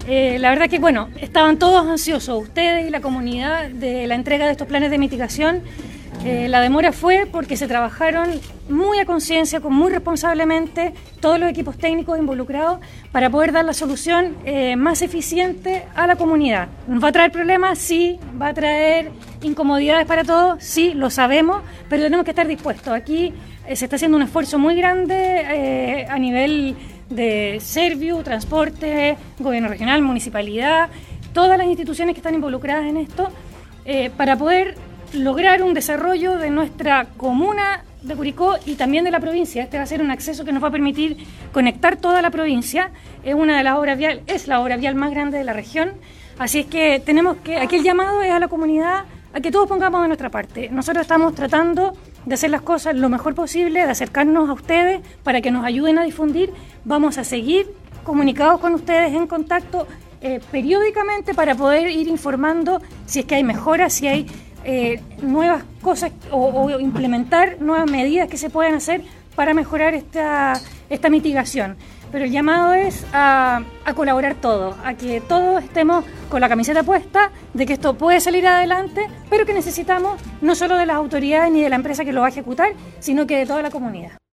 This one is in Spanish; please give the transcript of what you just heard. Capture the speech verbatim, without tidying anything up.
Eh, la verdad que, bueno, estaban todos ansiosos, ustedes y la comunidad, de la entrega de estos planes de mitigación. Eh, la demora fue porque se trabajaron muy a conciencia, con muy responsablemente, todos los equipos técnicos involucrados para poder dar la solución eh, más eficiente a la comunidad. ¿Nos va a traer problemas? Sí. ¿Va a traer incomodidades para todos? Sí, lo sabemos, pero tenemos que estar dispuestos. Aquí eh, se está haciendo un esfuerzo muy grande eh, a nivel de Serviu, transporte, gobierno regional, municipalidad, todas las instituciones que están involucradas en esto, eh, para poder lograr un desarrollo de nuestra comuna de Curicó y también de la provincia. Este va a ser un acceso que nos va a permitir conectar toda la provincia. Es una de las obras vial, es la obra vial más grande de la región. Así es que tenemos que, aquí el llamado es a la comunidad a que todos pongamos de nuestra parte. Nosotros estamos tratando de hacer las cosas lo mejor posible, de acercarnos a ustedes para que nos ayuden a difundir. Vamos a seguir comunicados con ustedes, en contacto eh, periódicamente para poder ir informando si es que hay mejoras, si hay Eh, nuevas cosas o, o implementar nuevas medidas que se puedan hacer para mejorar esta, esta mitigación. Pero el llamado es a, a colaborar todos, a que todos estemos con la camiseta puesta de que esto puede salir adelante, pero que necesitamos no solo de las autoridades ni de la empresa que lo va a ejecutar, sino que de toda la comunidad.